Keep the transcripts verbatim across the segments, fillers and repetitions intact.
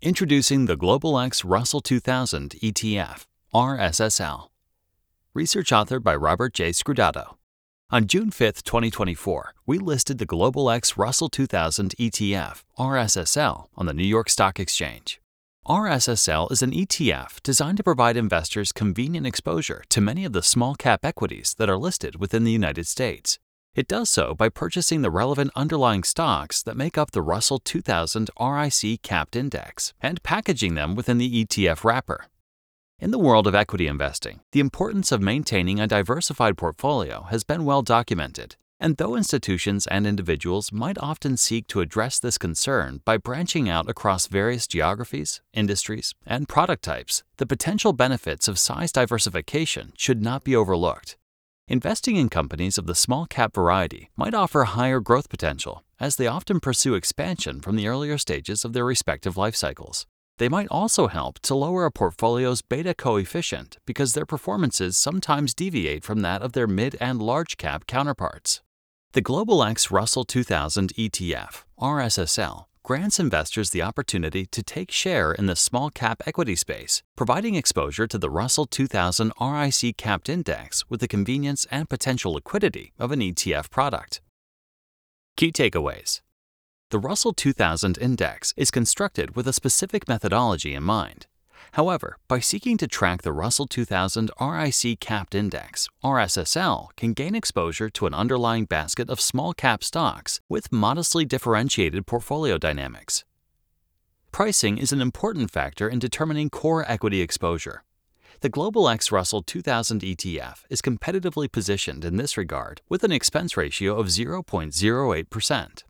Introducing the Global X Russell two thousand E T F, R S S L. Research authored by Robert J. Scrudato. On June fifth, twenty twenty-four, we listed the Global X Russell two thousand E T F, R S S L, on the New York Stock Exchange. R S S L is an E T F designed to provide investors convenient exposure to many of the small-cap equities that are listed within the United States. It does so by purchasing the relevant underlying stocks that make up the Russell two thousand R I C Capped Index and packaging them within the E T F wrapper. In the world of equity investing, the importance of maintaining a diversified portfolio has been well documented, and though institutions and individuals might often seek to address this concern by branching out across various geographies, industries, and product types, the potential benefits of size diversification should not be overlooked. Investing in companies of the small-cap variety might offer higher growth potential, as they often pursue expansion from the earlier stages of their respective life cycles. They might also help to lower a portfolio's beta coefficient because their performances sometimes deviate from that of their mid and large-cap counterparts. The Global X Russell two thousand E T F, R S S L, grants investors the opportunity to take share in the small-cap equity space, providing exposure to the Russell two thousand R I C Capped Index with the convenience and potential liquidity of an E T F product. Key takeaways. The Russell two thousand Index is constructed with a specific methodology in mind. However, by seeking to track the Russell two thousand R I C Capped Index, R S S L can gain exposure to an underlying basket of small-cap stocks with modestly differentiated portfolio dynamics. Pricing is an important factor in determining core equity exposure. The Global X Russell two thousand E T F is competitively positioned in this regard with an expense ratio of zero point zero eight percent.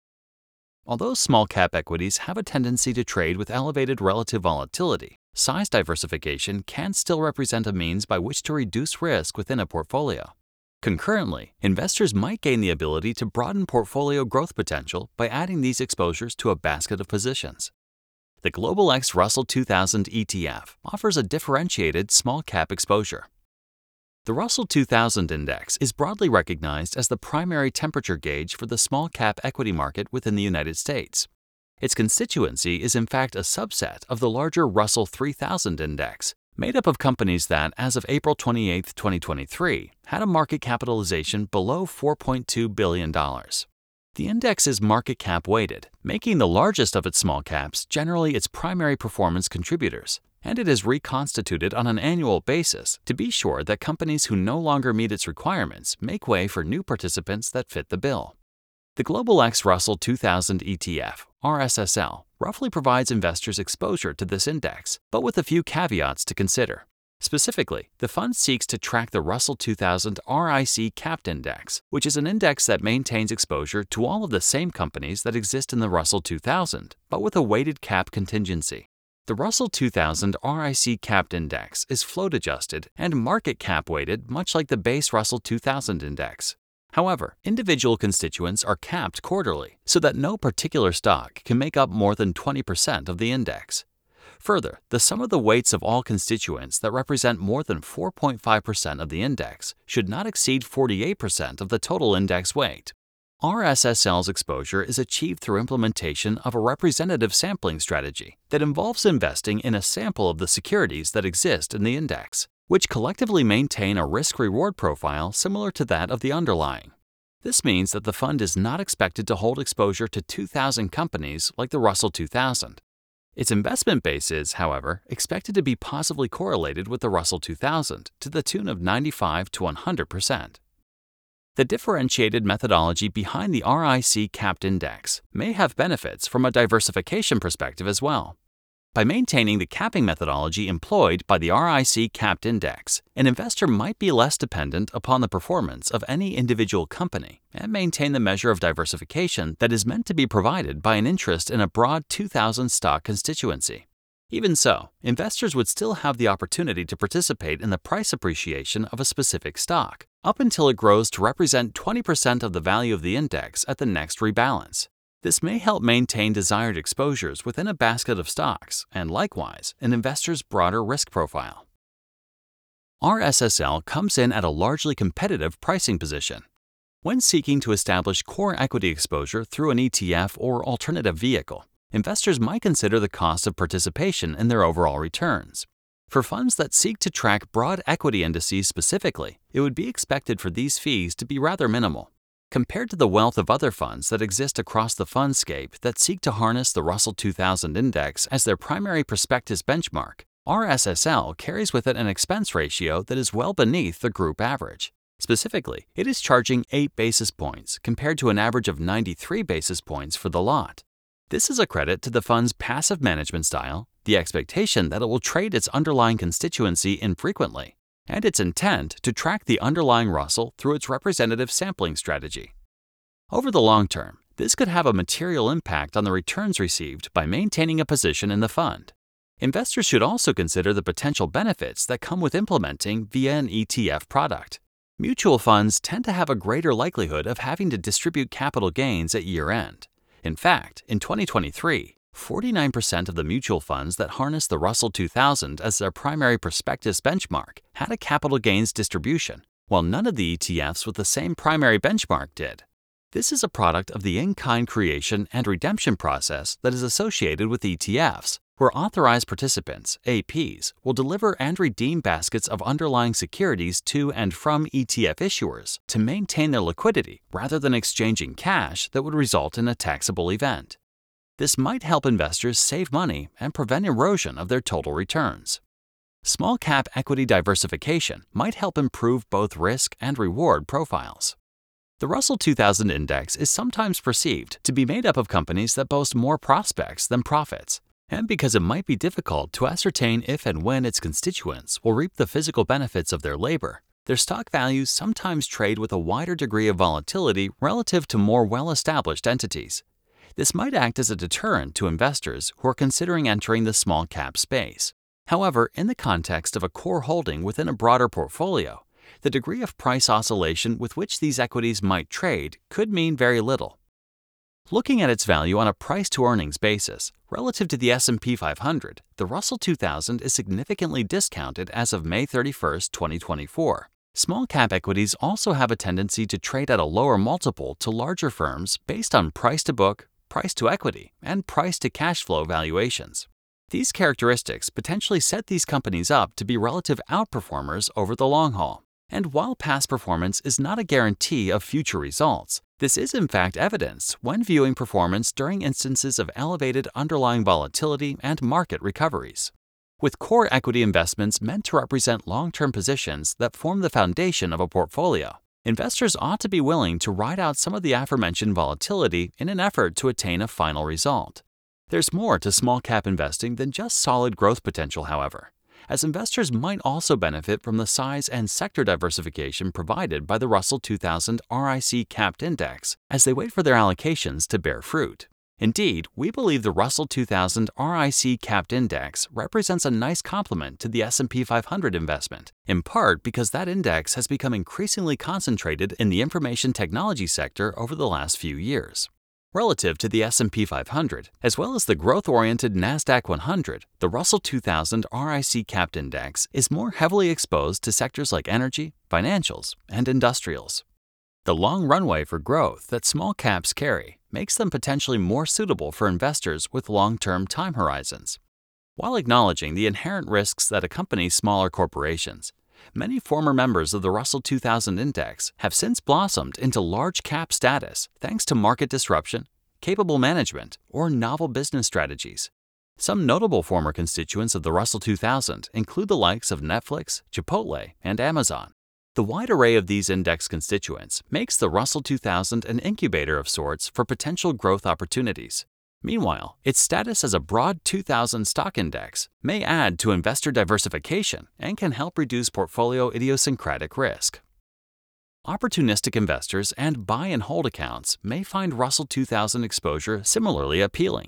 Although small-cap equities have a tendency to trade with elevated relative volatility, size diversification can still represent a means by which to reduce risk within a portfolio. Concurrently, investors might gain the ability to broaden portfolio growth potential by adding these exposures to a basket of positions. The Global X Russell two thousand E T F offers a differentiated small-cap exposure. The Russell two thousand Index is broadly recognized as the primary temperature gauge for the small-cap equity market within the United States. Its constituency is in fact a subset of the larger Russell three thousand Index, made up of companies that, as of April twenty-eighth, twenty twenty-three, had a market capitalization below four point two billion dollars. The index is market cap weighted, making the largest of its small caps generally its primary performance contributors, and it is reconstituted on an annual basis to be sure that companies who no longer meet its requirements make way for new participants that fit the bill. The Global X Russell two thousand E T F, R S S L, roughly provides investors exposure to this index, but with a few caveats to consider. Specifically, the fund seeks to track the Russell two thousand R I C Capped Index, which is an index that maintains exposure to all of the same companies that exist in the Russell two thousand, but with a weighted cap contingency. The Russell two thousand R I C Capped Index is float-adjusted and market cap-weighted much like the base Russell two thousand Index. However, individual constituents are capped quarterly so that no particular stock can make up more than twenty percent of the index. Further, the sum of the weights of all constituents that represent more than four point five percent of the index should not exceed forty-eight percent of the total index weight. R S S L's exposure is achieved through implementation of a representative sampling strategy that involves investing in a sample of the securities that exist in the index, which collectively maintain a risk-reward profile similar to that of the underlying. This means that the fund is not expected to hold exposure to two thousand companies like the Russell two thousand. Its investment base is, however, expected to be positively correlated with the Russell two thousand to the tune of ninety-five to one hundred percent. The differentiated methodology behind the R I C Capped Index may have benefits from a diversification perspective as well. By maintaining the capping methodology employed by the R I C Capped Index, an investor might be less dependent upon the performance of any individual company and maintain the measure of diversification that is meant to be provided by an interest in a broad two thousand stock constituency. Even so, investors would still have the opportunity to participate in the price appreciation of a specific stock, up until it grows to represent twenty percent of the value of the index at the next rebalance. This may help maintain desired exposures within a basket of stocks and, likewise, an investor's broader risk profile. R S S L comes in at a largely competitive pricing position. When seeking to establish core equity exposure through an E T F or alternative vehicle, investors might consider the cost of participation in their overall returns. For funds that seek to track broad equity indices specifically, it would be expected for these fees to be rather minimal. Compared to the wealth of other funds that exist across the fundscape that seek to harness the Russell two thousand Index as their primary prospectus benchmark, R S S L carries with it an expense ratio that is well beneath the group average. Specifically, it is charging eight basis points compared to an average of ninety-three basis points for the lot. This is a credit to the fund's passive management style, the expectation that it will trade its underlying constituency infrequently, and its intent to track the underlying Russell through its representative sampling strategy. Over the long term, this could have a material impact on the returns received by maintaining a position in the fund. Investors should also consider the potential benefits that come with implementing via an E T F product. Mutual funds tend to have a greater likelihood of having to distribute capital gains at year-end. In fact, in twenty twenty-three, forty-nine percent of the mutual funds that harness the Russell two thousand as their primary prospectus benchmark had a capital gains distribution, while none of the E T Fs with the same primary benchmark did. This is a product of the in-kind creation and redemption process that is associated with E T Fs, where authorized participants, A Ps, will deliver and redeem baskets of underlying securities to and from E T F issuers to maintain their liquidity rather than exchanging cash that would result in a taxable event. This might help investors save money and prevent erosion of their total returns. Small cap equity diversification might help improve both risk and reward profiles. The Russell two thousand Index is sometimes perceived to be made up of companies that boast more prospects than profits, and because it might be difficult to ascertain if and when its constituents will reap the physical benefits of their labor, their stock values sometimes trade with a wider degree of volatility relative to more well-established entities. This might act as a deterrent to investors who are considering entering the small cap space. However, in the context of a core holding within a broader portfolio, the degree of price oscillation with which these equities might trade could mean very little. Looking at its value on a price-to-earnings basis, relative to the S and P five hundred, the Russell two thousand is significantly discounted as of May thirty-first, twenty twenty-four. Small-cap equities also have a tendency to trade at a lower multiple to larger firms based on price-to-book, price-to-equity, and price-to-cash flow valuations. These characteristics potentially set these companies up to be relative outperformers over the long haul. And while past performance is not a guarantee of future results, this is in fact evidenced when viewing performance during instances of elevated underlying volatility and market recoveries. With core equity investments meant to represent long-term positions that form the foundation of a portfolio, investors ought to be willing to ride out some of the aforementioned volatility in an effort to attain a final result. There's more to small-cap investing than just solid growth potential, however, as investors might also benefit from the size and sector diversification provided by the Russell two thousand R I C Capped Index as they wait for their allocations to bear fruit. Indeed, we believe the Russell two thousand R I C Capped Index represents a nice complement to the S and P five hundred investment, in part because that index has become increasingly concentrated in the information technology sector over the last few years. Relative to the S and P five hundred, as well as the growth-oriented NASDAQ one hundred, the Russell two thousand R I C Capped Index is more heavily exposed to sectors like energy, financials, and industrials. The long runway for growth that small caps carry makes them potentially more suitable for investors with long-term time horizons. While acknowledging the inherent risks that accompany smaller corporations, many former members of the Russell two thousand Index have since blossomed into large cap status thanks to market disruption, capable management, or novel business strategies. Some notable former constituents of the Russell two thousand include the likes of Netflix, Chipotle, and Amazon. The wide array of these index constituents makes the Russell two thousand an incubator of sorts for potential growth opportunities. Meanwhile, its status as a broad two thousand stock index may add to investor diversification and can help reduce portfolio idiosyncratic risk. Opportunistic investors and buy and hold accounts may find Russell two thousand exposure similarly appealing.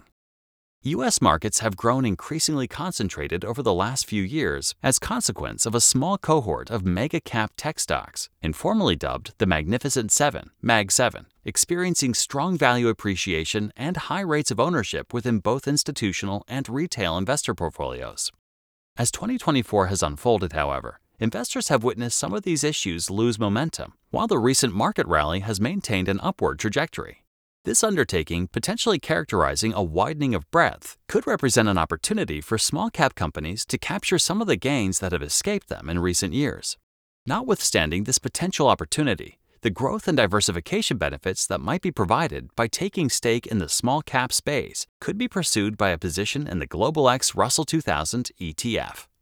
U S markets have grown increasingly concentrated over the last few years as consequence of a small cohort of mega-cap tech stocks, informally dubbed the Magnificent Seven, Mag seven, experiencing strong value appreciation and high rates of ownership within both institutional and retail investor portfolios. As twenty twenty-four has unfolded, however, investors have witnessed some of these issues lose momentum, while the recent market rally has maintained an upward trajectory. This undertaking, potentially characterizing a widening of breadth, could represent an opportunity for small-cap companies to capture some of the gains that have escaped them in recent years. Notwithstanding this potential opportunity, the growth and diversification benefits that might be provided by taking stake in the small-cap space could be pursued by a position in the Global X Russell two thousand E T F.